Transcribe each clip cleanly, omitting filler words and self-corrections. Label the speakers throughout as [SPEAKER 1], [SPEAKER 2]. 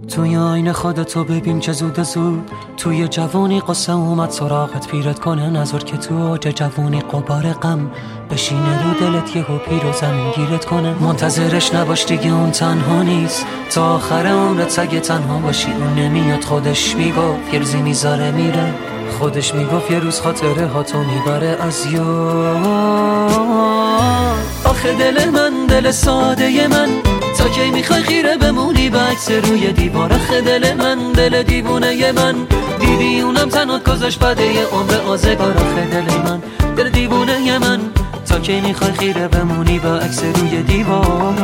[SPEAKER 1] توی آینه خودتو ببین چه زود زود، توی جوانی قصه اومد سراغت پیرت کنه، نظر که تو اوج جوانی قبار غم بشینه رو دلت یهو پیر و زمین گیرت کنه. منتظرش نباش دیگه اون تنها نیست، تا آخر عمرت اگه تنها باشی اون نمیاد. خودش میگفت یه روزی میذاره میره، خودش میگفت یه روز خاطره ها تو میبره از یاد. آخه دل من دل ساده من، تا کی میخوای خیره بمونی به عکس روی دیوار؟ آخه دل من دل دیوونه من، دیدی اونم تنات گذاشت بعد یه عمر آزگار. آخه دل من دل دیوونه من، تا کی میخوای خیره بمونی به عکس روی دیوار؟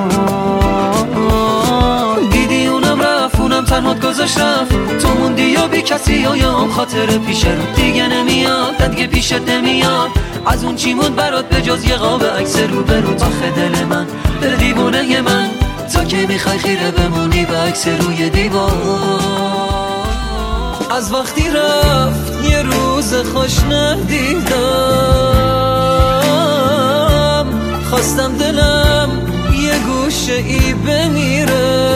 [SPEAKER 1] دیدی اونم رفت اونم تنات گذاشت رفت، تو موندی یا بی کسی یا هم خاطر پیش رو دیگه نمیاد، دیگه پیشت نمیاد. از اون چی موند برات به جز یه قاب عکس رو به رو؟ آخه دل من دل دیوونه من، تا کی میخوای خیره بمونی به عکس روی دیوار؟ از وقتی رفت یه روز خوش ندیدم، خواستم دلم یه گوشه ای بمیره.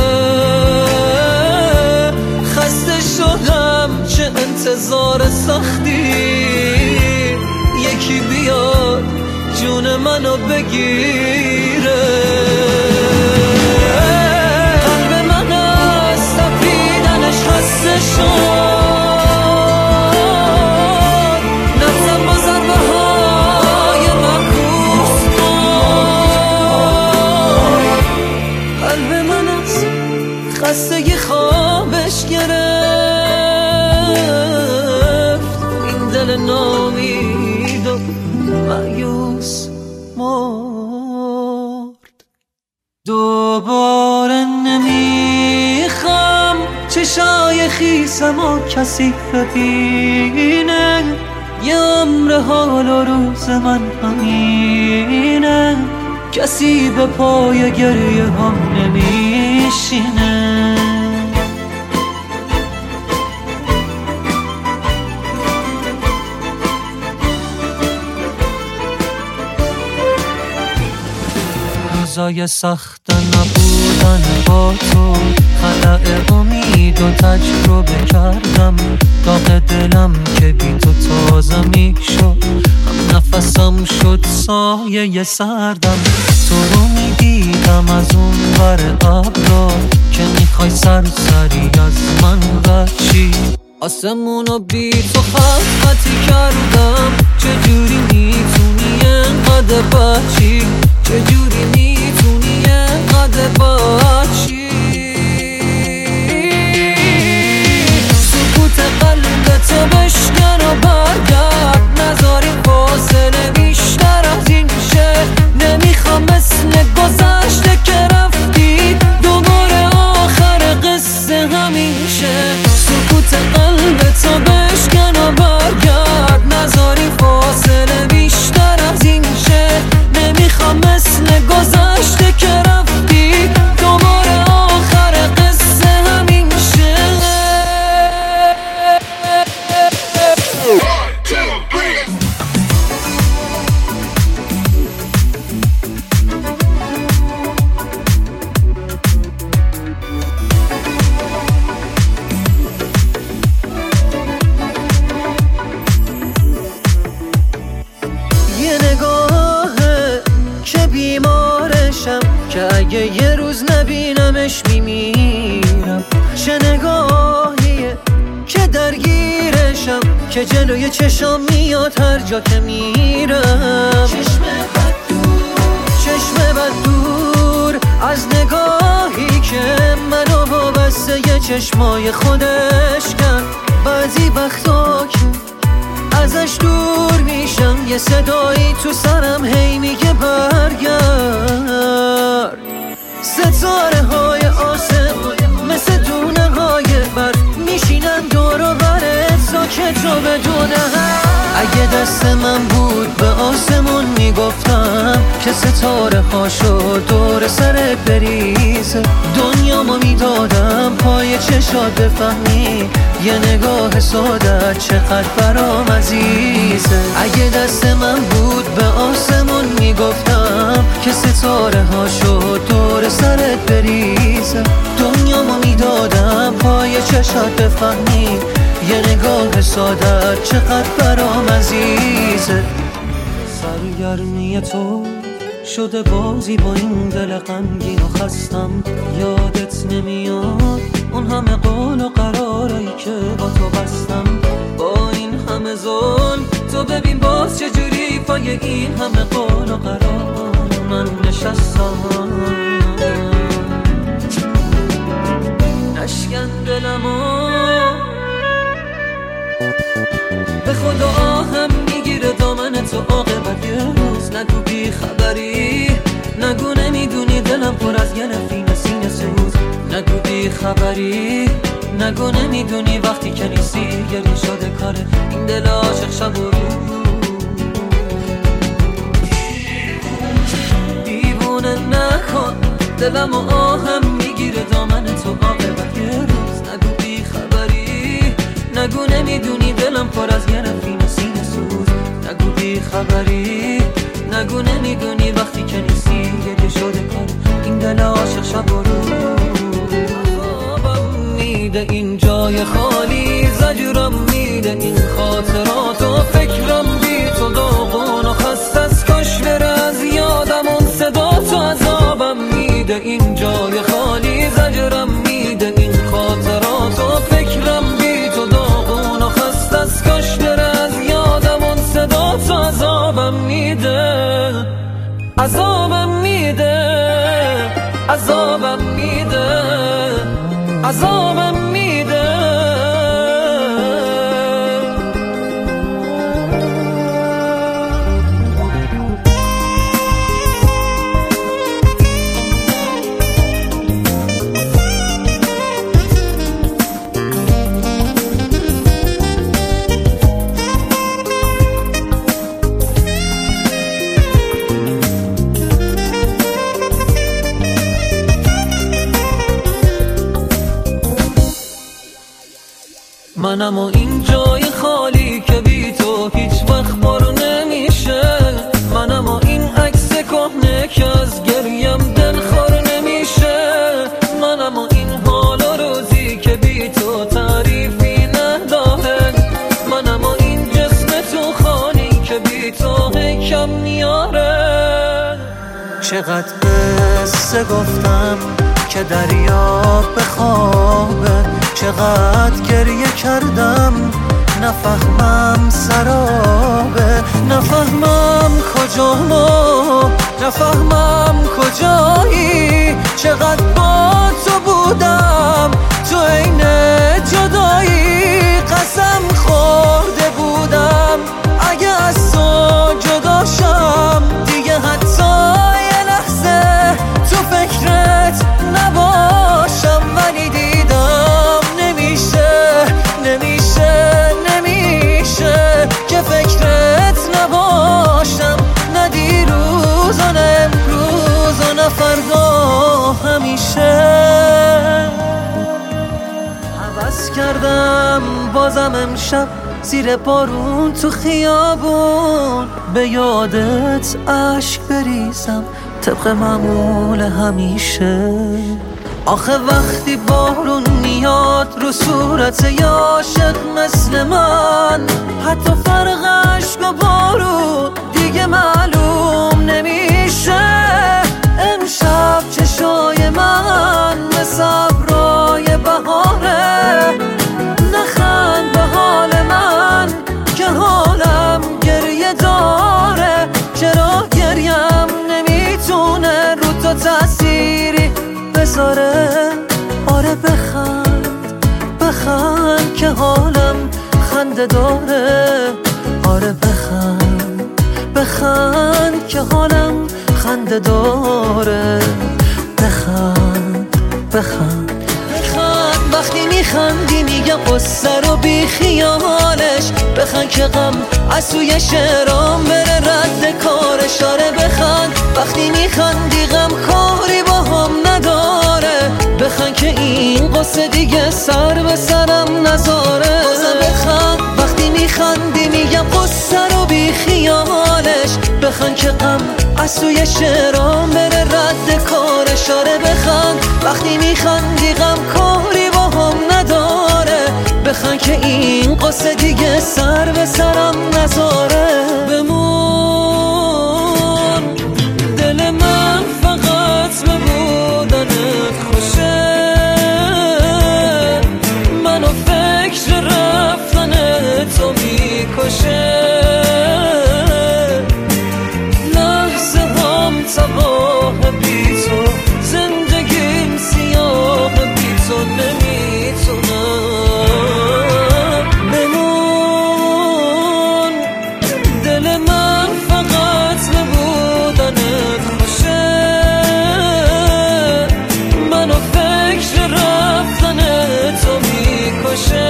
[SPEAKER 1] خسته شدم چه انتظار سختی، یکی بیاد جون منو بگیره. قلب من از تپیدنش خسته شد، نفسم با ضربه های معکوس کن. قلب من از خستگی خوابش گرفت، این دل نامید و مایوس مرد. دوباره نمیخوام چشای خیسم و کسی ببینه، یه عمر حال و روز من همینه، کسی به پای گریه هم نمیشینه. روزای سخت نبودن با تو، خلأ امید و تجربه کردم، داغ دلم که بی تو تازه میشد، هم نفسم شد سایه سردم. تو رو میدیدم از اون ور ابرا، که میخوای سری از من بچی. آسمونو بی تو خطی کردم، چجوری میتونی انقدر بچی؟ چجوری میتونی انقدر بچی؟ سکوت قلبتو بشکن و برگرد، نذاریم فاصله بیشتر از این شه. نمیخوام مثل گذشته که رفتی دوباره آخر قصه همین شه. سکوت قلبتو بشکن و برگرد، نذاریم فاصله بیشتر از این شه. نمیخوام مثل گذشته که رفتی دوباره آخر قصه همین شه. یه نگاهه که بیمارشم، که اگه یه روز نبینمش میمیرم. چه نگاهیه که درگیرشم، که جلوی چشام میاد هر جا که میرم. چشم بد دور از نگاهی که منو وابسته یه چشمای خودش کرد. بعضی وقتا که ازش دور میشم، یه صدایی تو سرم هی میگه برگرد. ستاره های آسمون مثل دونه های برف میشینن دور و برت، ساکت رو بدونه هم. اگه دست من بود به آسمون میگفتم که ستاره هاشو دور سرت بریزه. دنیامو میدادم پای چشات بفهمی یه نگاه ساده چقدر برام عزیزه. اگه دست من بود به آسمون میگفتم که ستاره هاشو دور سرت بریزه. دنیامو میدادم شاید بفهمی یه نگاه سادت چقدر برام عزیزه. سرگرمی تو شده بازی با این دل غمگین و خستم. یادت نمیاد اون همه قول و قراری که با تو بستم. با این همه ظلم تو ببین باز چجوری پای این همه قول و قرار من نشستم. نشکن دلمو به خدا آهم میگیره دامن تو عاقبت یه روز. نگو بی خبری، نگو نمیدونی دلم پر از یه نفین سینه سوز. نگو بی خبری، نگو نمیدونی وقتی که نیستی گریه شده کاره این دل عاشق شب و روز. دیوونه نکن دلم و آهم میگیره دامن تو عاقبت یه روز. نگو بی خبری، نگو نمیدونی دلم پر از یه نفین سینه سوز. نگو بی خبری، نگو نمیدونی وقتی که نیستی گریه شده کاره این دل عاشق شب و روز. میده این جای خالی، زجرم میده این خاطرات و فکرم بی تو داغون و خسته از کاش بره از یادم اون صدا تو. عذابم میده این جای خالی، زجرم میده این خاطرات و فکرم بی تو داغون و خسته از کاش بره از یادم اون صدا تو. عذابم میده، عذابم میده، عذابم میده، عذابم میده. منم و این جای خالی که بی تو هیچ وقت پر نمیشه. منم و این عکس کهنه که از گریم دلخور نمیشه. منم و این حال و روزی که بی تو تعریفی نداره. منم و این جسم تو خالی که بی تو کم میاره. چقدر قصه گفتم که دریا بخوابه، چقدر گریه کردم نفهمم سرابه. نفهمم کجامو، نفهمم کجایی. چقدر با تو بودم تو عین جدایی. قسم خورده بودم اگه از تو جدا شم دیگه حتی یه لحظه تو فکرت نباشم. ولی دیدم نمیشه، نمیشه، نمیشه که فکرت نباشم. نه دیروز و نه امروز و نه فردا، همیشه. عوض کردم بازم امشب زیر بارون تو خیابون به یادت اشک بریزم طبق معمول همیشه. آخه وقتی بارون میاد رو صورت یه عاشق مثل من، حتی فرق عشق و بارون دیگه معلوم نمیشه. امشب چشای من مثل ابرای بهاره. نخند به حال من که حالم گریه داره. چرا گریم نمیتونه رو تو تأثیری بذاره. آره بخند، بخند که حالم خنده داره. آره بخند، بخند که حالم خنده داره. بخند، بخند، بخند وقتی میخندی میگم قصه رو بی خیالش. بخند که غم از توی شعرام بره رد کارش. آره بخند وقتی میخندی غم کاری با هم نداره. بخند که این قصه دیگه سر به سرم نذاره. بازم بخند وقتی میخندی میگم قصه رو بی خیالش. بخند که غم از توی شعرام بره رد کارش. آره بخند وقتی میخندی غم کاری با هم نداره. بخند که این قصه دیگه سر به سرم نذاره. بمون دل من فقط به بودنت خوشه، منو فکر رفتن تو میکشه. لحظه هم تباه بی تو، زندگیم سیاه بی تو نمیتونم. بمون دل من فقط به بودنت خوشه، منو فکر رفتن تو میکشه.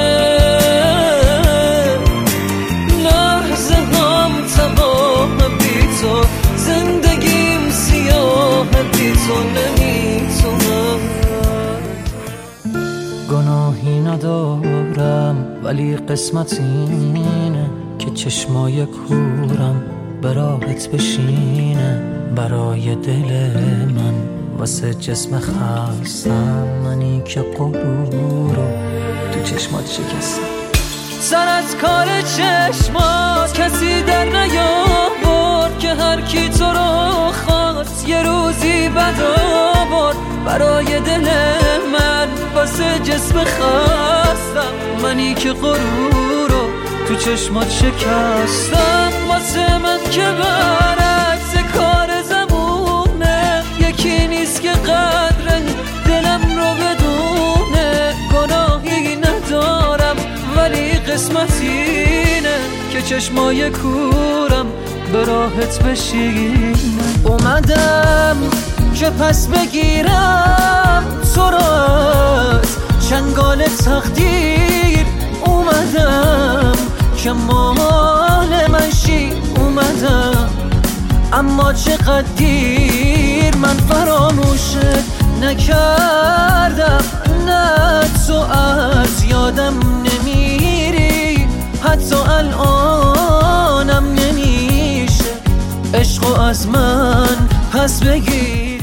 [SPEAKER 1] لحظه هم تباه بی تو، زندگیم سیاه بی تو نمیتونم. گناهی ندارم ولی قسمت اینه که چشمای کورم به راحت بشینه. برای دل من واسه جسم خستم، منی که غرور رو تو چشمات شکستم. سر از کار چشمات کسی در نیاورد که هر کی تو رو خواست یه روزی بد آورد. برای دل من واسه جسم خستم، منی که غرور رو تو چشمات شکستم. واسه من که برعکس کار زمونه، یکی نیست که قدر دلم رو بدونه. گناهی ندارم ولی قسمت اینه که چشمای کورم به راحت بشینه. اومدم که پس بگیرم تو را از چنگال تقدیر، اومدم که مال من شی. اومدم اما چقدر دیر، من فراموشت نکردم. نه تو از یادم نمیری، حتی الانم نمیشه عشقو از من پس بگیری.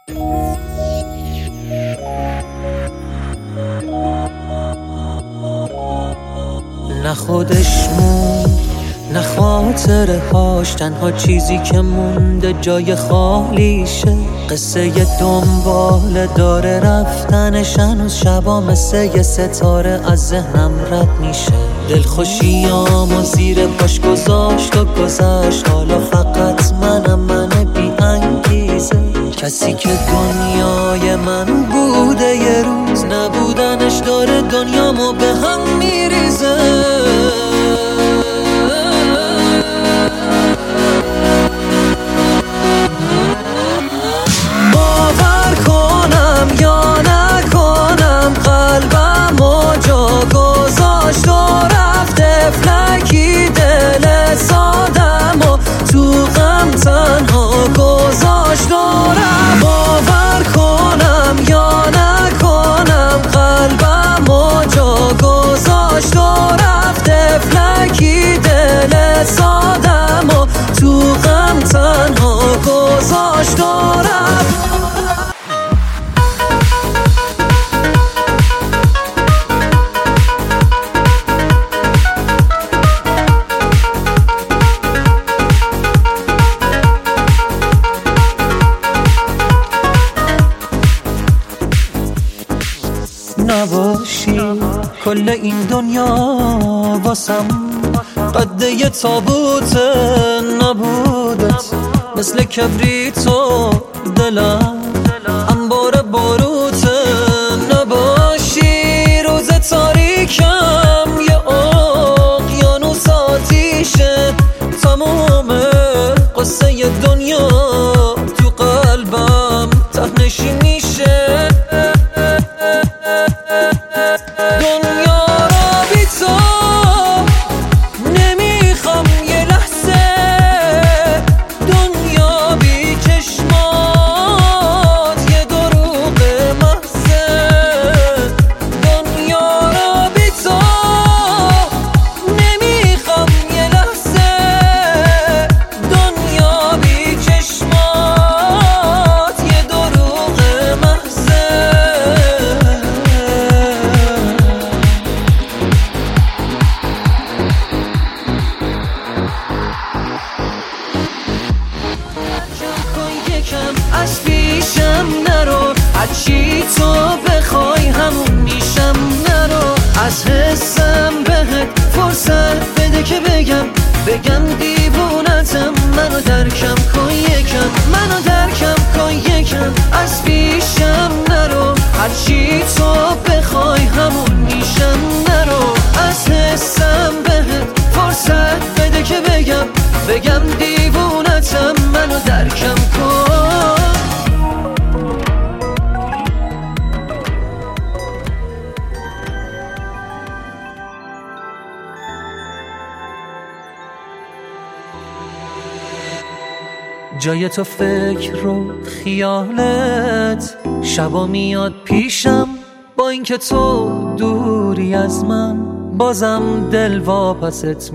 [SPEAKER 1] نه خودش موند نه خاطره هاش، تنها چیزی که مونده جای خالیشه. قصه دنباله داره رفتنش، هنوز شبا مثل یه ستاره از ذهنم رد میشه. دلخوشیامو زیر پاش گذاشت و گذشت، حالا فقط من بی انگیزه. کسی که دنیای من بوده یه روز، نبودنش داره دنیامو به هم میریزه. باور کنم یا نکنم، قلبمو جا گذاشت و رفت فلکی دل سادمو تو غم تنها گذاشت و رفت. باور کنم یا نکنم، قلبمو جا گذاشت و رفت فلکی دل سادمو تو غم تنها گذاشت و رفت. نباشی کل این دنیا واسم قد یه تابوت، نبودت مثل کبریتو دلم انبار باروت. نباشی روز تاریکم یه اقیانوس آتیشه، تموم قصه دنیا تو قلبم ته‌نشین میشه. دنیا را بی تو نمیخوام یه لحظه، دنیا بی چشمات بخوای همون میشم. نرو از حسم بهت فرصت بده که بگم دیوونتم. منو درکم کن یکم، منو درکم کن یکم. از پیشم نرو، هرچی تو بخوای همون میشم. نرو از حسم بهت فرصت بده که بگم دیوونتم. منو درکم کن. جای تو فکر و خیالت شبا میاد پیشم. با اینکه تو دوری از من بازم دل واپست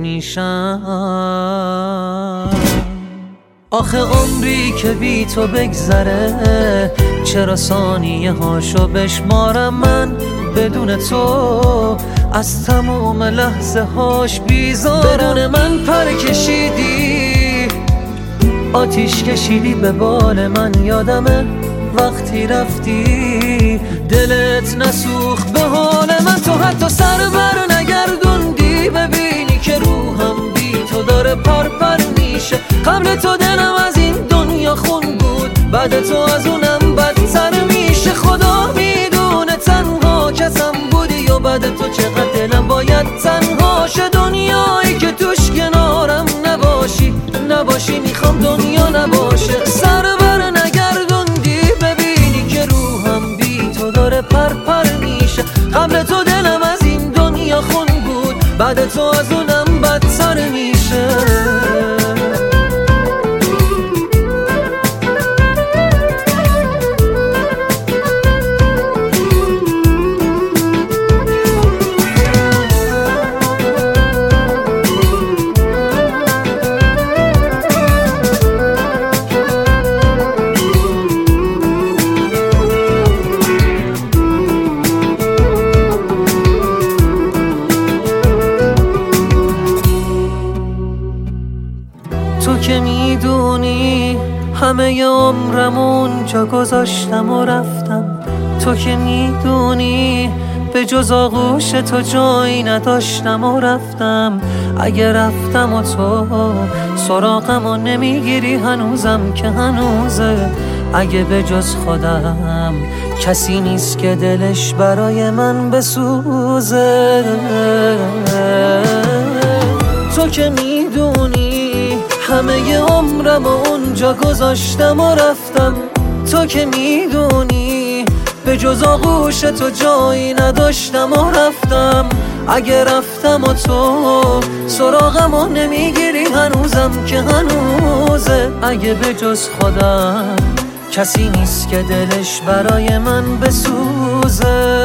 [SPEAKER 1] میشم. آخه عمری که بی تو بگذره چرا ثانیه هاشو بشمارم من بدون تو از تمام لحظه هاش بیزارم. بدون من پر کشیدی، آتیش کشیدی به بال من. یادمه وقتی رفتی دلت نسوخت به حال من. تو حتی سر بر نگردوندی ببینی که روحم بی تو داره پر میشه. قبل تو دلم از این دنیا خون بود، بعد تو از اونم بدتر میشه. خدا میدونه تنها کسم بودی و بعد تو چقدر دلم باید تنها شه. دنیایی که توش کنارم نباشی میخوام دنیا نباشه. سر بر نگردوندی ببینی که روحم بی تو داره پر میشه. قبل تو دلم از این دنیا خون بود، بعد تو از اونم بدتر میشه. تو که میدونی همه عمرم اونجا گذاشتم و رفتم. تو که میدونی به جز آغوش تو جایی نداشتم و رفتم. اگه رفتم و تو سراغم و نمیگیری هنوزم که هنوزه. اگه به جز خودم کسی نیست که دلش برای من بسوزه. تو که میدونی همه عمرم اونجا گذاشتم و رفتم. تو که میدونی به جز آغوش تو جایی نداشتم و رفتم. اگه رفتم و تو سراغم و نمیگیری هنوزم که هنوزه. اگه به جز خودم کسی نیست که دلش برای من بسوزه.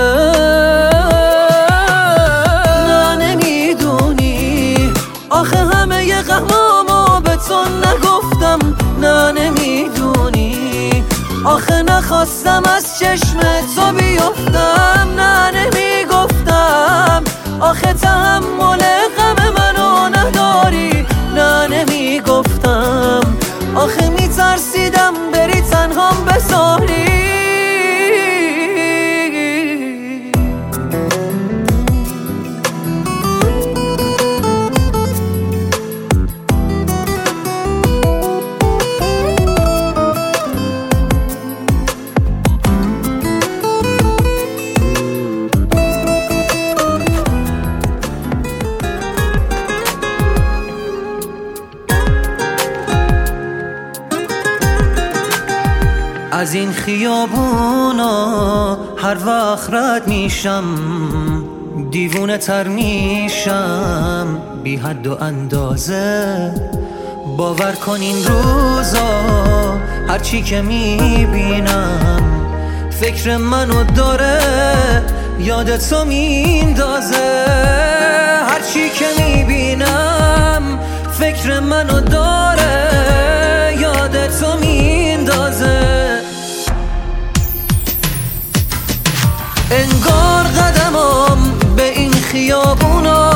[SPEAKER 1] نه نمیدونی آخه همه غمامو به تو نگفتم. نه نمیدونی آخه نخواستم از چشم تو بیفتم. نه نمیگفتم آخه تحمل غم منو نداری. نه نمیگفتم آخه میترسیدم بری تنهام بذاری. از این خیابونا هر وقت رد میشم دیوونه تر میشم بی حد و اندازه. باور کن این روزا هرچی که میبینم فکر منو داره یادتو میندازه. هرچی که میبینم فکر منو داره یادتو میندازه. انگار قدمم به این خیابونا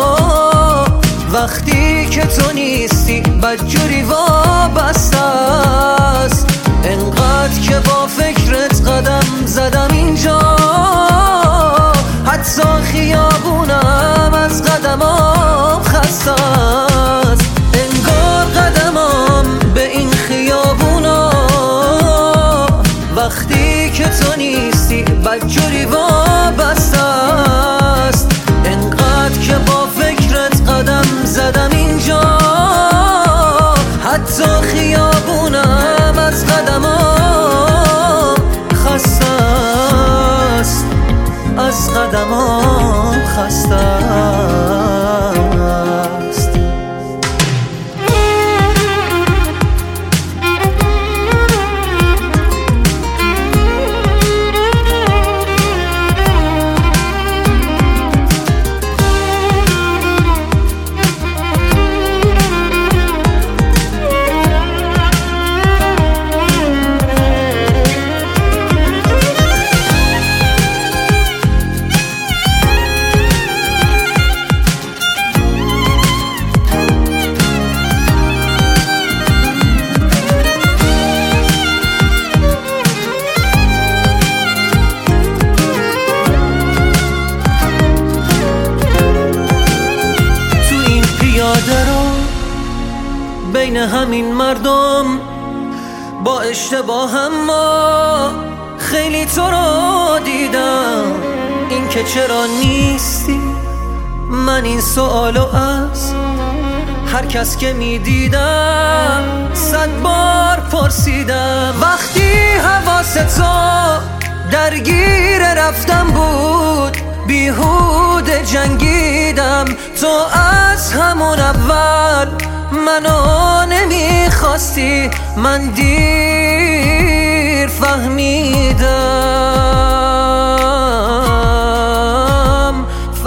[SPEAKER 1] وقتی که تو نیستی بدجوری وابسته است. انقدر که با فکرت قدم زدم اینجا، حتی خیابونم از قدمام خسته است. انگار قدمام به این خیابونا وقتی که تو نیستی بدجوری وابسته است. انقدر که با فکرت قدم زدم اینجا، حتی خیابونم از قدمام خسته است، از قدمام خسته است. بین همین مردم با اشتباهم ما خیلی تو رو دیدم. این که چرا نیستی، من این سوالو از هر کس که میدیدم 100 بار پرسیدم. وقتی حواس تو درگیر رفتم بود، بیهوده جنگیدم. تو از همون اول منو نمیخواستی، من دیر فهمیدم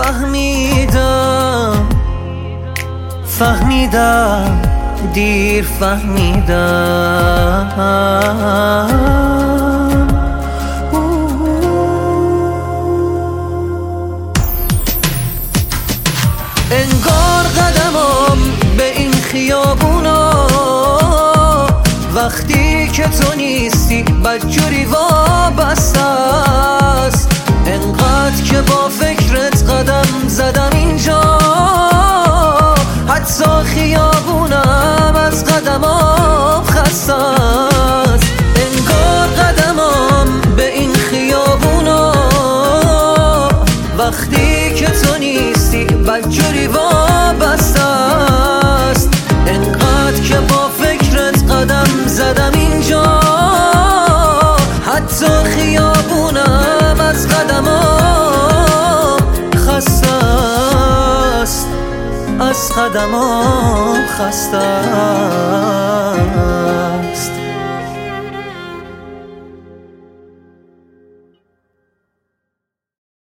[SPEAKER 1] دیر فهمیدم. انگار قدمم به این خیابونا وقتی که تو نیستی بدجوری وابسته است. انقدر که با فکرت قدم زدم اینجا، حتی خیابونم از قدمام خسته است. انگار قدمم به این خیابونا وقتی که تو نیستی بدجوری وابسته است. انقدر که با فکرت قدم زدم اینجا، حتی خیابونم از قدمام خسته است، از قدمام خسته است.